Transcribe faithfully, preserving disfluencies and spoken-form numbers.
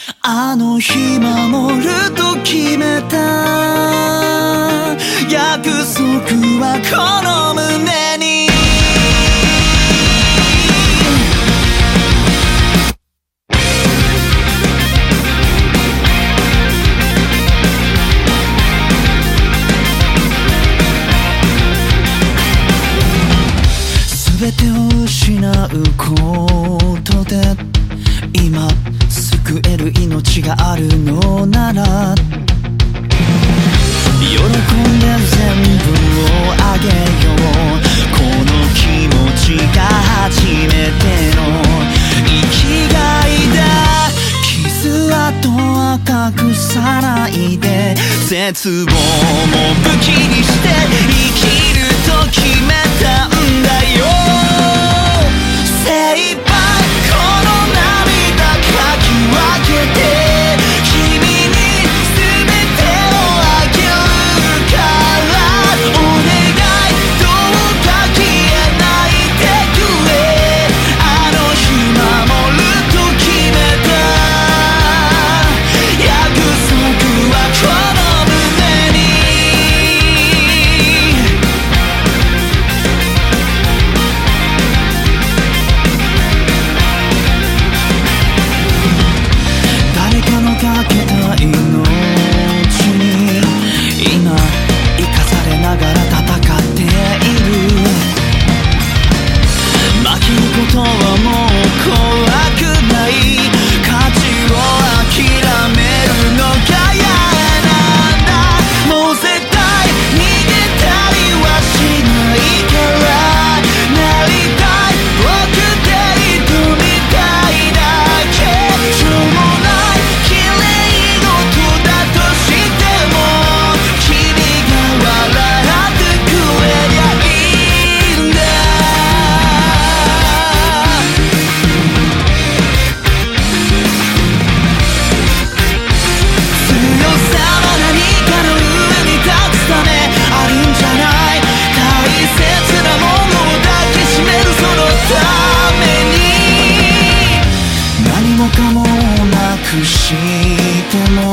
あの日守ると決めた約束はこの胸に全てを失うことで今救える命があるのなら喜んで全部をあげようこの気持ちが初めての生きがいだ傷跡は隠さないで絶望も武器にして生きると決めたんだよ精一杯この涙かき分けて君に全てをあげるからお願いどうか消えないでくれあの日守ると決めた約束はこの胸に誰かのかけた命に今生かされながら戦っている負けることはもう怖くない価値を諦めるのが嫌なんだもう絶対逃げたりはしないからなりたい僕で挑みたいだけしょうもない綺麗事だとしても君が笑ってくれりゃいいんだ強さは何かの上に立つためあるんじゃない大切なものを抱きしめるそのために何もかもなくしても